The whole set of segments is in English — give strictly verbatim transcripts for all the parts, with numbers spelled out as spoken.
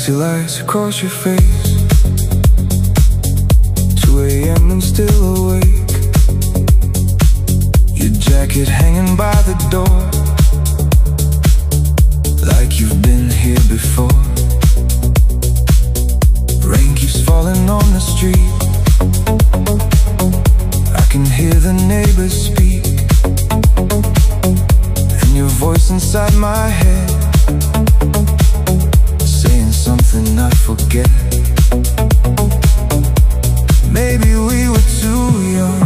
Empty lights across your face, two A M and still awake. Your jacket hanging by the door, like you've been here before. Rain keeps falling on the street, I can hear the neighbors speak, and your voice inside my head, saying something I forget. Maybe we were too young,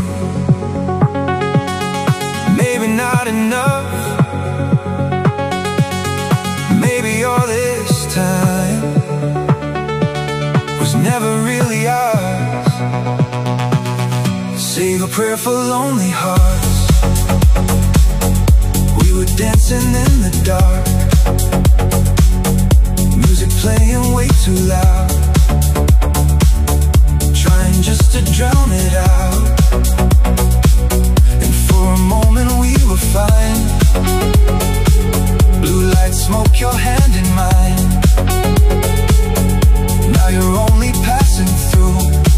maybe not enough. Maybe all this time was never really ours. Save a prayer for lonely hearts. We were dancing in the dark, music playing way too loud, trying just to drown it out. And for a moment we were fine. Blue lights smoke your hand in mine. Now you're only passing through,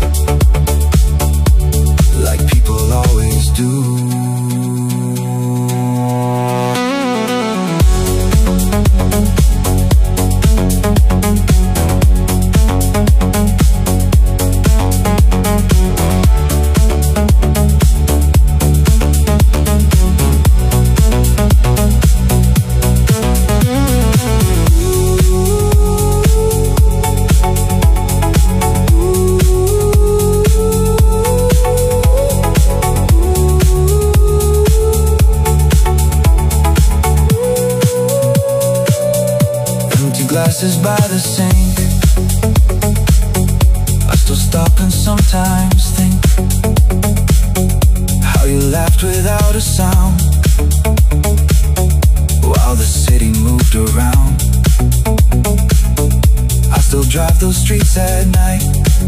like people always do. Glasses by the sink, I still stop and sometimes think how you laughed without a sound while the city moved around. I still drive those streets at night,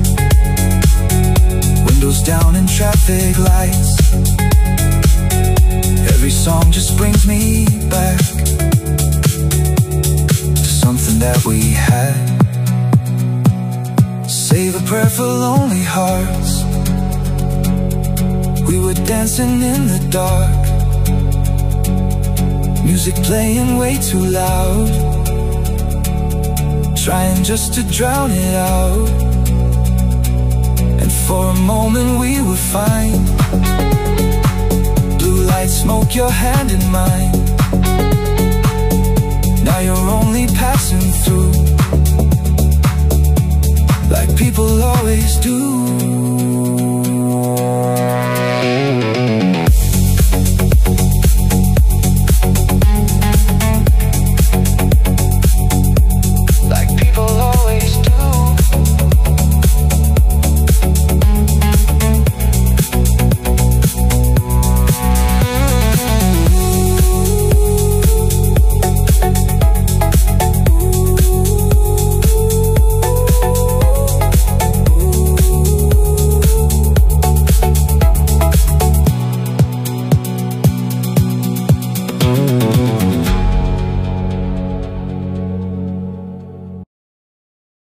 windows down and traffic lights. Every song just brings me back something that we had. Save a prayer for lonely hearts. We were dancing in the dark, music playing way too loud, trying just to drown it out. And for a moment we were fine. Blue lights smoke your hand in mine. Now you're only passing through, like people always do.